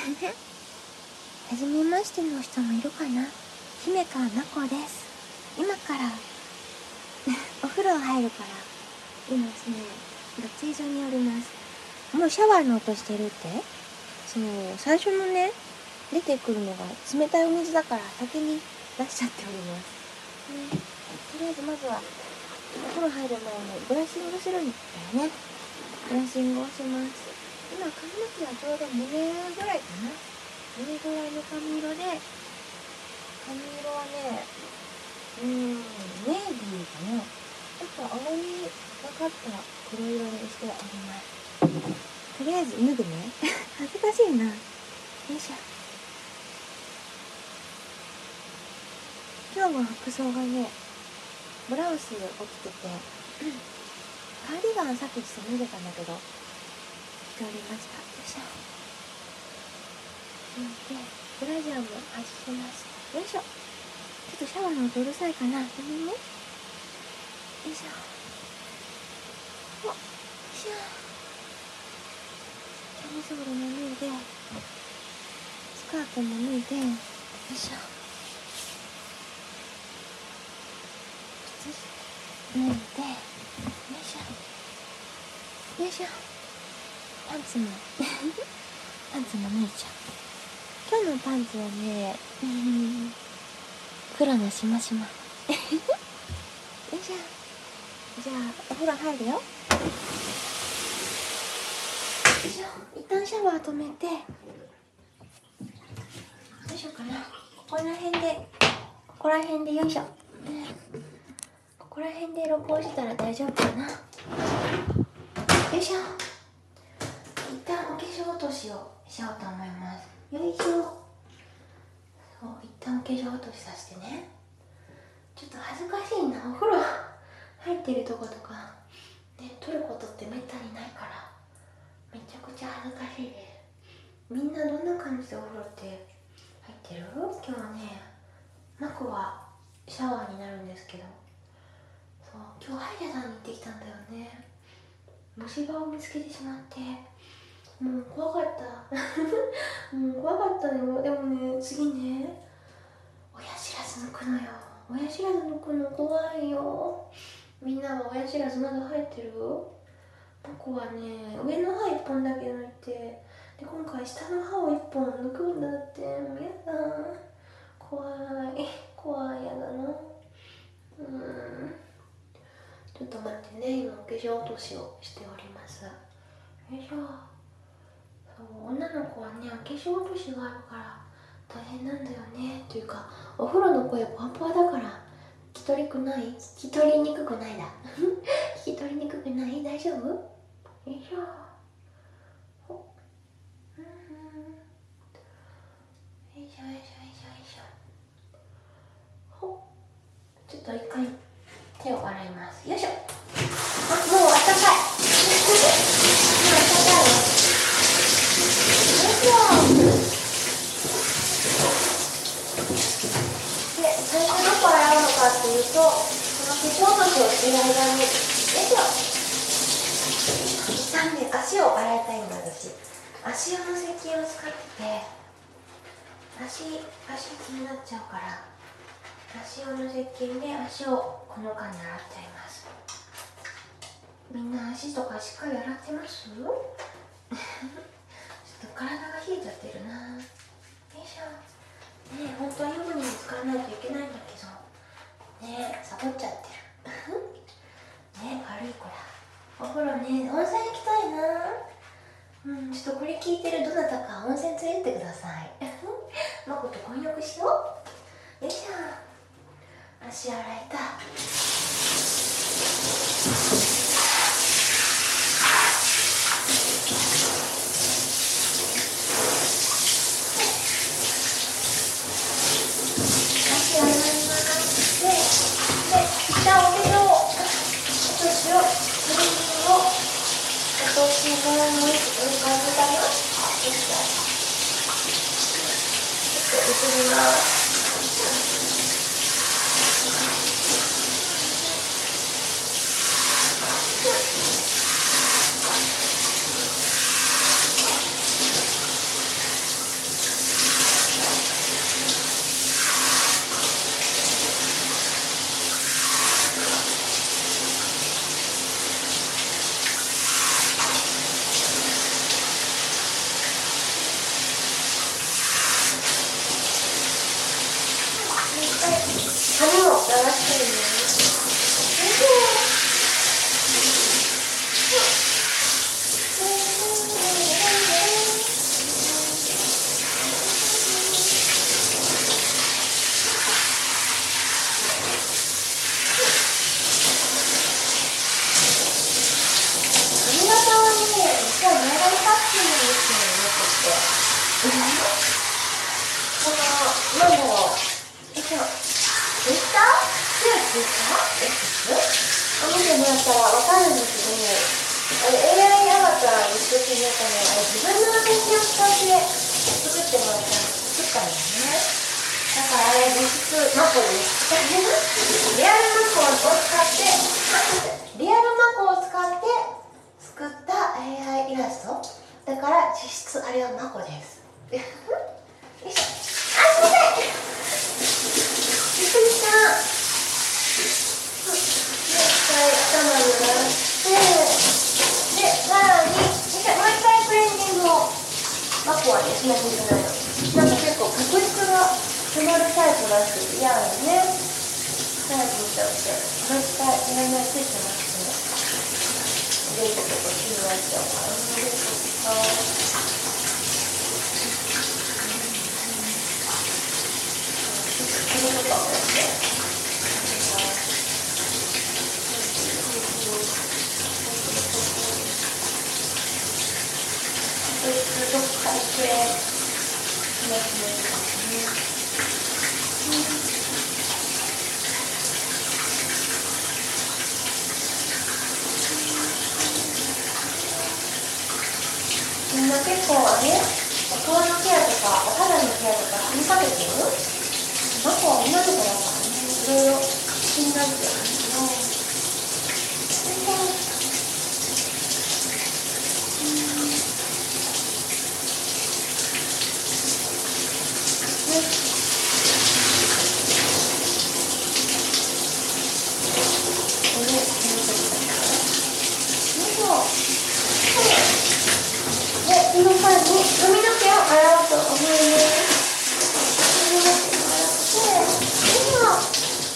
はじめましての人もいるかな。姫川なこです。今からお風呂入るから今ですね、脱衣所におります。もうシャワーの音してるって。そう、最初のね出てくるのが冷たいお水だから先に出しちゃっております、とりあえずまずはお風呂入る前にブラッシングするんだよね。ブラッシングをします。今髪の毛はちょうど胸ぐらいかな。胸ぐらいの髪色で、髪色はねネイビーかな。ちょっと青みがかった黒色にしております。とりあえず脱ぐね恥ずかしいな。よいしょ。今日の服装がね、ブラウスを着ててカーディガンさっき脱いでたんだけど着ておりました。よいしょ。でブラジャーも外します。よいしょ。ちょっとシャワーの音うるさいかな。ごめんね。よいしょ。お、よいしょ。キャミソールも脱いで、スカートも脱いで、よいしょ。靴脱いで、よいしょ。よいしょ。パンツもパンツも脱いじゃう。今日のパンツはね、黒のしましまよいしょ。じゃあお風呂入るよ。よいしょ。一旦シャワー止めて、どうしようかな。ここら辺でよいしょ、ここら辺で録音したら大丈夫かな。よいしょ。一旦お化粧落としをしようと思います。よいしょ。そう、一旦お化粧落としさせてね。ちょっと恥ずかしいな。お風呂入ってるとことかね、撮ることってめったにないからめちゃくちゃ恥ずかしいです。みんなどんな感じでお風呂って入ってる？今日はね、マコはシャワーになるんですけど、そう、今日歯医者さんに行ってきたんだよね。虫歯を見つけてしまって、もう怖かったもう怖かったね。でもね、次ね、親知らず抜くのよ。親知らず抜くの怖いよ。みんなは親知らずまだ生えてる？僕はね、上の歯1本だけ抜いて、で今回下の歯を1本抜くんだって。もうやだ、怖い、やだな。ちょっと待ってね、今お化粧落としをしております。よいしょ。そう、女の子はね、お化粧落としがあるから大変なんだよね。というか、お風呂の声ポワポワだから聞き取りにくくないだ聞き取りにくくない？大丈夫？よいしょ。ほっ、よいしょよいしょよいしょよいしょ。ほっ、ちょっと一回手を洗います。よいしょ。あ、もうあったかいもうあったかいよ。よいしょ。で、最初どこ洗うのかっていうと、この化粧落としをしてる間に、よいしょ。一旦ね、足を洗いたいんだ私。足用の石鹸を使ってて、足気になっちゃうから、足用の石鹸で足をこの間に洗っちゃいます。みんな足とかしっかり洗ってます？ちょっと体が冷えちゃってるな。よいしょ。ねえ、本当は湯船に使わないといけないんだけどねえ、サボっちゃってるねえ、悪い子だ。お風呂ね、温泉行きたいな。ちょっとこれ聞いてるどなたか温泉連れてってくださいマコと混浴しよう。よいしょ。足洗えた。足洗います。で、一旦お化粧落としをクリームを落とします。いい感じかな。よいしょ。ちょっと移ります。 この、なんだろう、ツイッター？ツイッター？見てもらったらわかるんですけど、AI アバターにしてみようかな。自分の写真を使って作ったんだよね。だからあれ実質マコです。リアルマコを使って作った AI イラストだから実質あれはマコです。よいしょ。あ、すいません。びっくりした。頭になってで、さらにもう一回クレンジングをマコはねしなきゃいけないの。なんか結構角質が詰まるタイプらしくて嫌なのね。タイプみたいでもう一回いらないついてますね。で、ちょっと気になっちゃうからこれとかもやってどっかでみんな結構お顔のケアとかお肌のケアとか気にかけてる？マコは女の子だからね、いろいろ気になってるんですけど。で、この間に髪の毛を洗おうと思います。髪の毛を洗って、頭を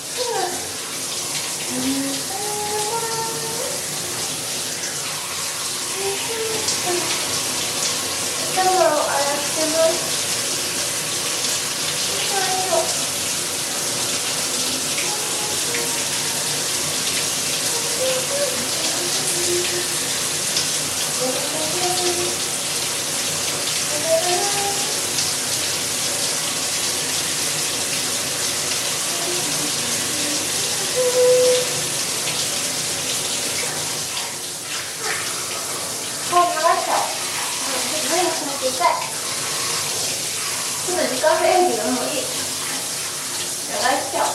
洗ってます。ちょっと時間がいいけどもういい。流しちゃおう。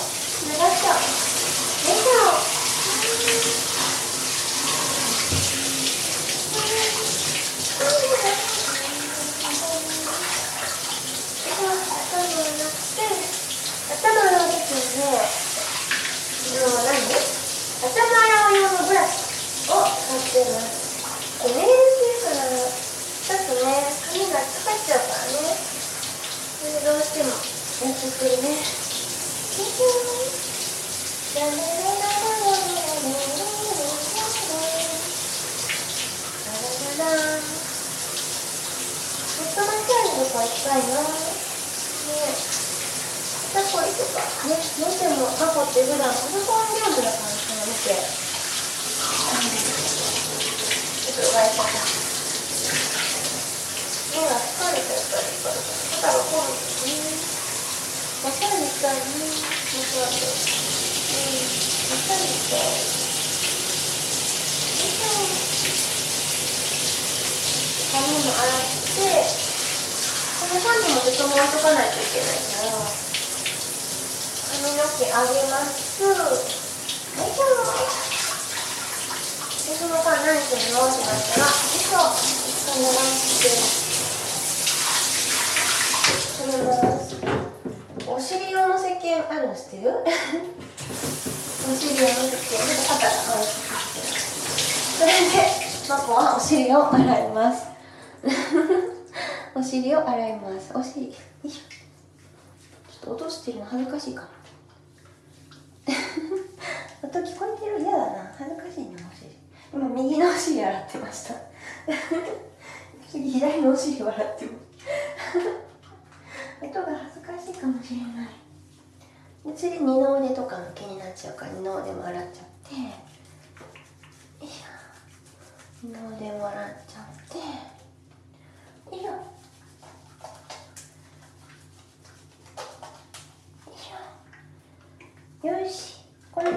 頭の時にね、頭洗う用のブラシを使ってます。ネイルしてるからちょっとね、髪がつかっちゃうからね。それでどうしてもやってくるね。ホットマッサージとか行きたいな。肩こりとかね、見てもマコって普段パソコンゲームだからさ、見てちょっとうがい方目が疲れちゃったりとか肩が凝るね。マッサージしたいね。マッサージしたい。髪も洗ってこの3人もずっと回しとかないといけないから髪の毛上げます。でその間何してるのってなったらこんな感じで止めます。お尻用の石鹸あるの知ってる？お尻用の石鹸で肩が乾いてそれでマコはお尻を洗いますお尻を洗います。お尻よいしょ。ちょっと落としてるの恥ずかしいかも音聞こえてる？嫌だな、恥ずかしいな。お尻今右のお尻洗ってました次左のお尻を洗ってます音が恥ずかしいかもしれない。で次二の腕とかも気になっちゃうから二の腕も洗っちゃってよいしょ。二の腕も洗っちゃってよいしょ。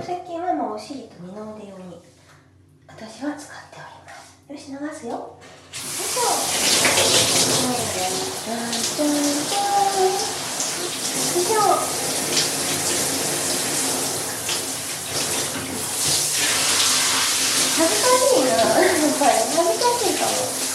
石鹸はもうお尻と二の腕用に私は使っております。よし、流すよ。よいしょ。はい、じゃんじゃんじゃん。よいしょ。恥ずかしいな。やっぱり恥ずかしいかも。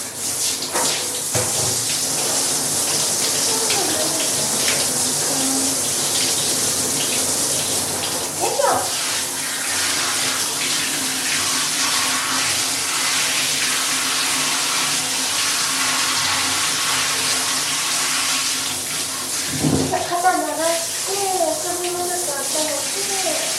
肩流して首もずつ温めて。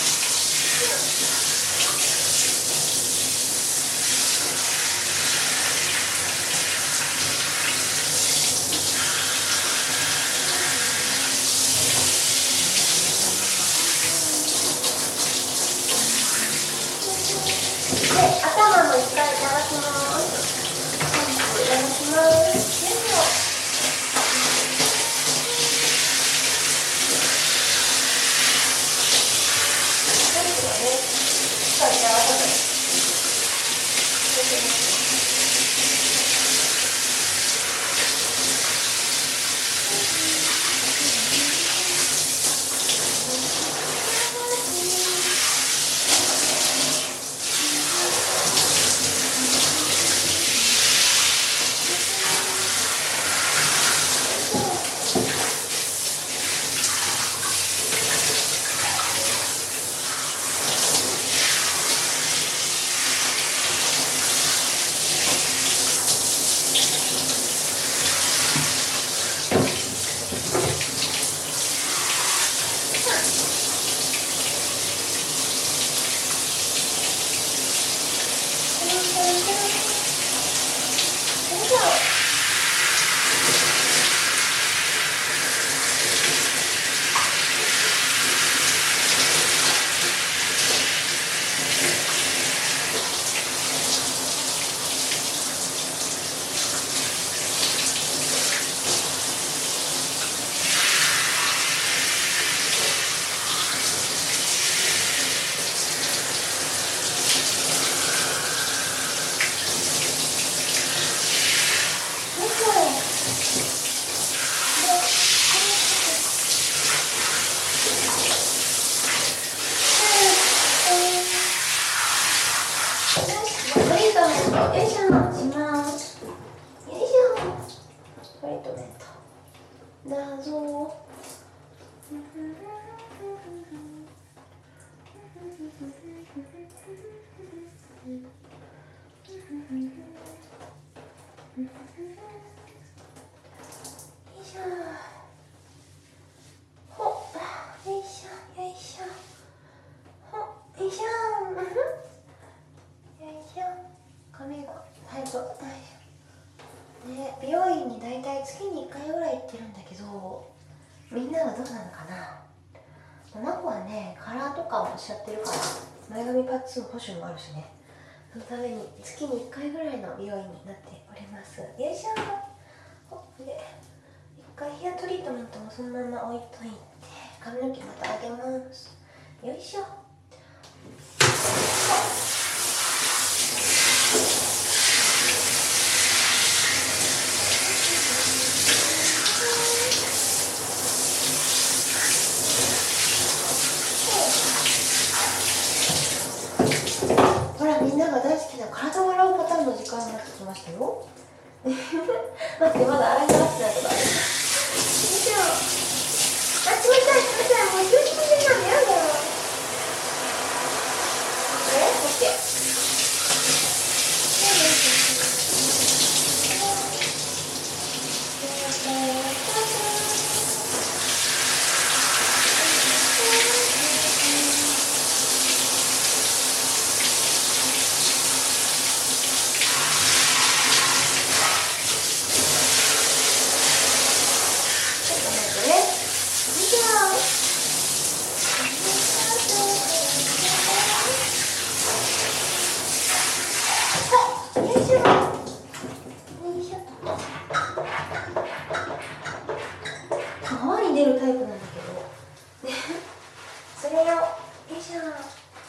で、頭も一回流します。流します。よいしょ。よいしょ、します。よいしょ。トリートメント。だぞ。美容院にだいたい月に1回ぐらい行ってるんだけど、みんなはどうなのかな。マコはね、カラーとかをしちゃってるから前髪パッツン保守もあるしね、そのために月に1回ぐらいの美容院になっております。よいしょ。で、1回ヘアトリートメントもそのまま置いといて、髪の毛また上げます。よいしょ。ほら、みんなが大好きな体を洗うパターンの時間になってきましたよ。待って、まだ洗い流してないことある。よいしょ。あ、冷たい冷たい、もう急に冷たいのやだ。オッケー。出るタイプなんだけど、それをよいしょ。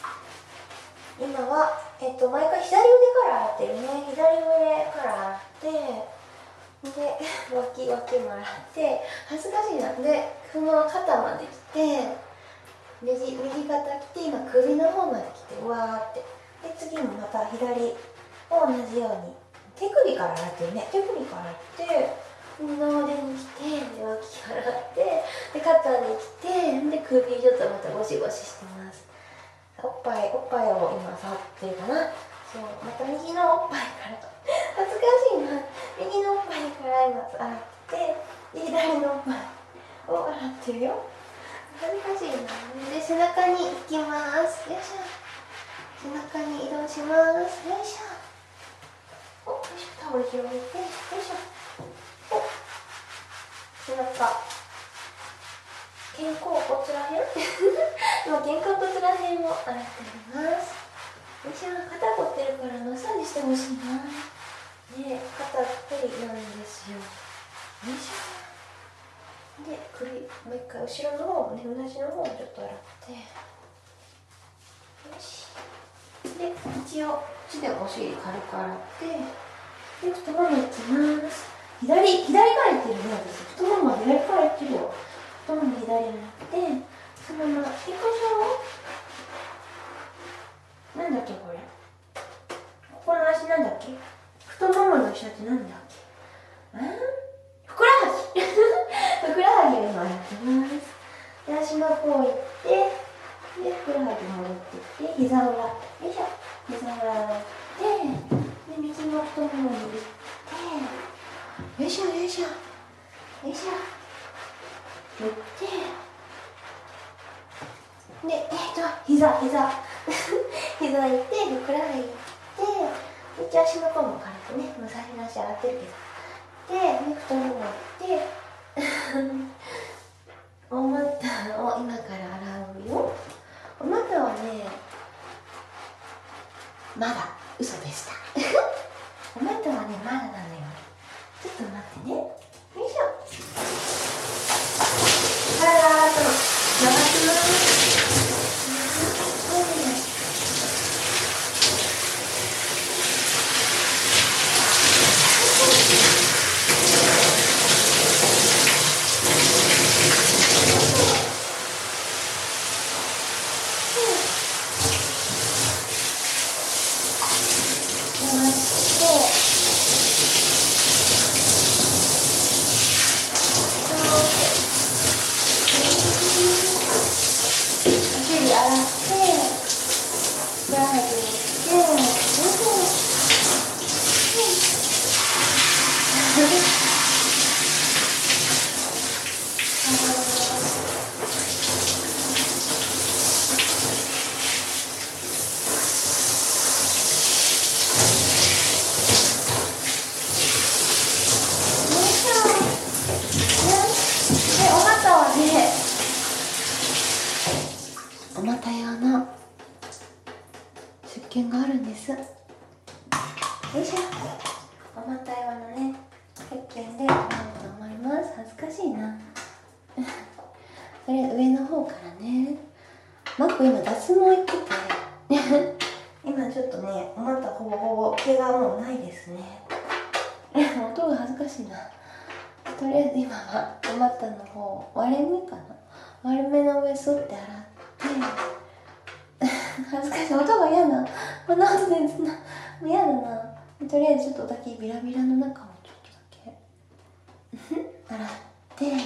脇も洗って恥ずかしいなでそのまま肩まで来て右肩来て今首の方まで来てうわーってで次もまた左を同じように手首から洗ってるね手首から洗って二の腕に来てで脇洗ってで肩に来てで首ちょっとまたゴシゴシしてますおっぱいを今触ってるかなそうまた右のおっぱいから恥ずかしいな右のおっぱいから今洗ってで左のおっぱいを洗ってるよ恥ずかしいなで背中に行きますよいしょ背中に移動しますよいしょおよいしょタオル広げてよいしょお背中肩甲骨らへん今肩甲骨らへんを洗ってみますよいしょ肩凝ってるからマッサージしてほしいなね肩こりなんですよよいしょで首もう一回後ろの方もね同じの方もちょっと洗ってよしで一応こっちでお尻軽く洗ってで太ももいきます左からいってるね私太ももは左からいってるよ太もも左になってそのまま結構なんだっけこれここの足なんだっけ太ももの下ってなんだっけふくらはぎふくらはぎを今やってますで足の方行ってでふくらはぎ戻ってきて膝をよいしょ膝を洗ってで右の太ももに行ってよいしょよいしょよいしょ打ってで膝膝行ってふくらはぎ行って一応足の甲も軽くねもう最初の足洗ってるけどで太もも行ってお股を今から洗うよお股はねまだ嘘でしたお股はねまだなのよちょっと待ってねよいしょ流しますお股用の石鹸があるんです。よいしょ。お股用のね石鹸でやろうと思います。恥ずかしいなこれ上の方からねマック今脱毛行ってて今ちょっとねお股ほぼほぼ毛がもうないですね音が恥ずかしいな。とりあえず今はお股の方割れ目かな割れ目の上沿って洗って恥ずかしい音が嫌なこんな音で嫌だな。とりあえずちょっとだけビラビラの中をちょっとだけ洗ってし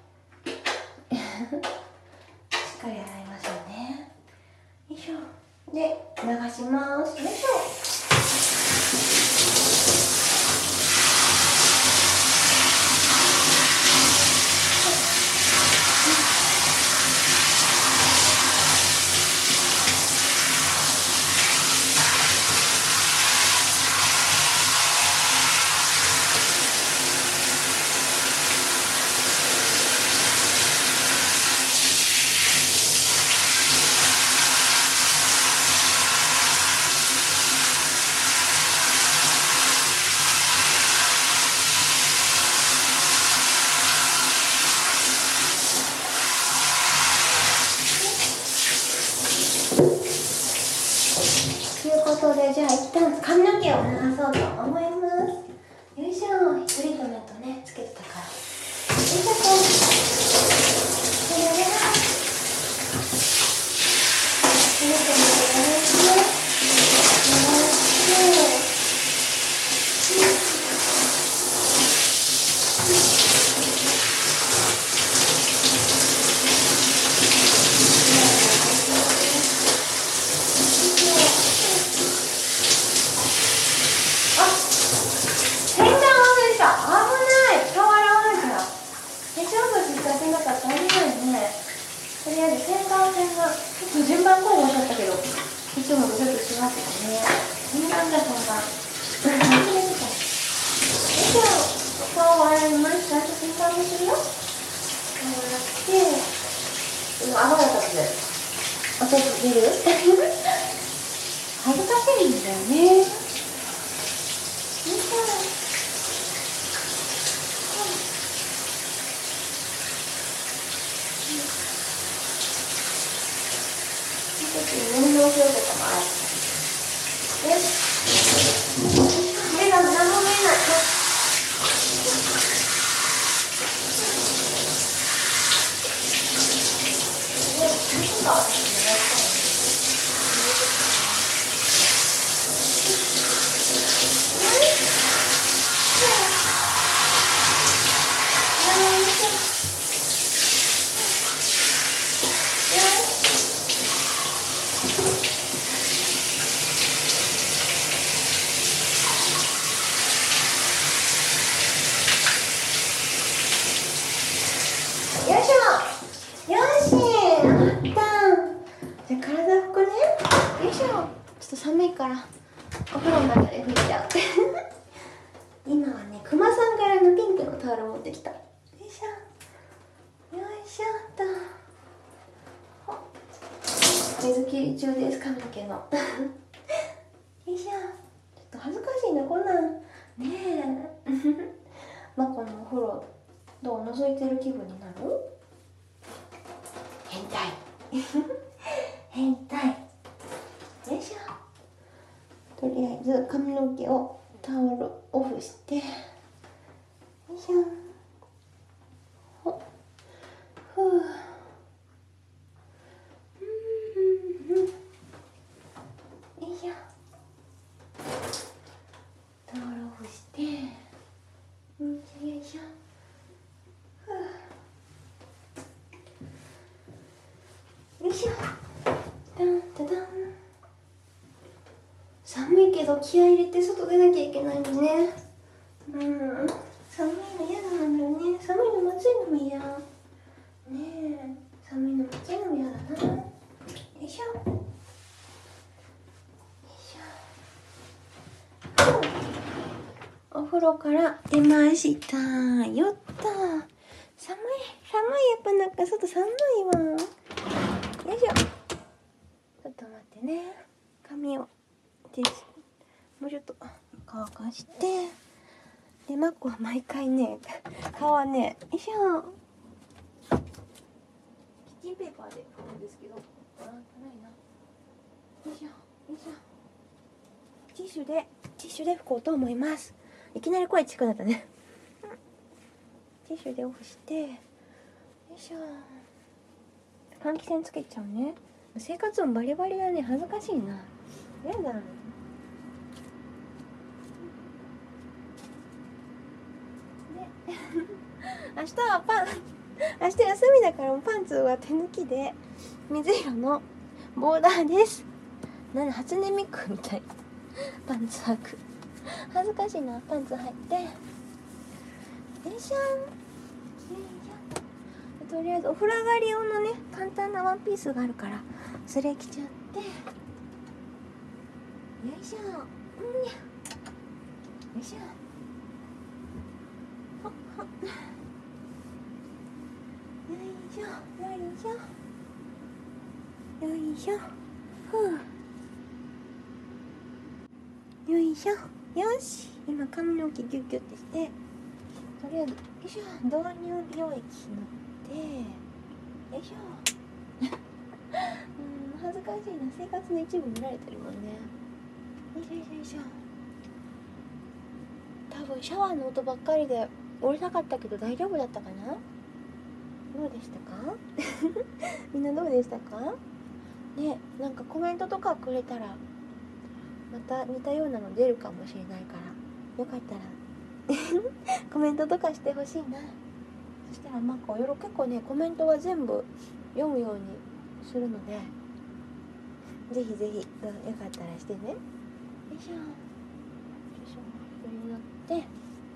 っかり洗いましょうね。よいしょで流します。よいしょ。ということでじゃあ一旦髪の毛を流そうと思います。よいしょ。トリートメントねつけてたから。 そう出る恥ずかしいんだよね。運動するとかもある。よし。目が何も見えない。よいしょ。よし、あった。じゃあ体拭くね。よいしょ。ちょっと寒いからお風呂の中で拭いちゃう。今はね、クマさんからのピンクのタオル持ってきた。よいしょ。よいしょっと。水切り中です、髪の毛の。よいしょ。ちょっと恥ずかしいな、こんなん。ねえ。マコのお風呂、どう覗いてる気分になる？変態。変態。よいしょ。とりあえず髪の毛をタオルオフして、よいしょ。ほっ。ふう。よいしょ。タオルオフして、よいしょ。ふう。よいしょ。ダンダダン。寒いけど気合い入れて外出なきゃいけないんでね。寒いの嫌なんだよね。寒いのも暑いのも嫌。ねえ、寒いのも暑いのも嫌だな。よいしょ。よいしょ。お風呂から出ました。よった。寒い、やっぱなんか外寒いわ。よいしょ。ちょっと待ってね。髪をもうちょっと乾かして、でマッコは毎回ね、顔はね、よいしょ。キッチンペーパーで拭くんですけど、ないな。よいしょ、よいしょ。ティッシュで拭こうと思います。いきなり声ちっくなったね。ティッシュでオフして、よいしょ。換気扇つけちゃうね。生活音バリバリだね。恥ずかしいな。やだ。明日休みだからパンツは手抜きで水色のボーダーです。初音ミクみたい。パンツ履く。恥ずかしいな。パンツ履いて、よいしょ。とりあえずお風呂上がり用のね、簡単なワンピースがあるからそれ着ちゃって、よいしょ。よいしょ。ほっほっ。よいしょ、よいしょ、よいしょ。ふう。よいしょ。よし、今髪の毛ギュッギュッてして、とりあえずよいしょ、導入美容液塗って、よいしょ。恥ずかしいな。生活の一部見られてるもんね。よいしょよいしょ。多分シャワーの音ばっかりでうるさかったけど大丈夫だったかな。どうでしたか？みんなどうでしたかね。なんかコメントとかくれたらまた似たようなの出るかもしれないから、よかったらコメントとかしてほしいな。そしたら結構ね、コメントは全部読むようにするので、ぜひぜひよかったらしてね。よいしょよいしょ。これになって、よ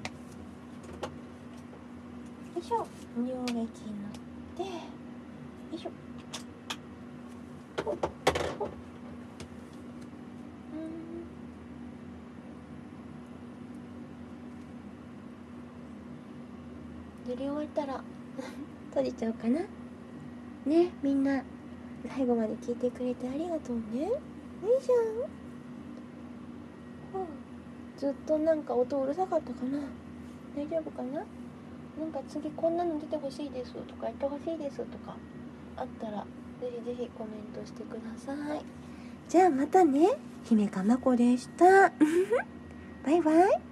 いしょ。乳液になって、よいしょ。ほっほっ。塗り終わったら閉じちゃおうかな。ね、みんな最後まで聞いてくれてありがとうね。いいじゃん。ずっとなんか音うるさかったかな。大丈夫かな。なんか次こんなの出てほしいですとかやってほしいですとかあったらぜひぜひコメントしてください。じゃあまたね。姫かまこでした。バイバイ。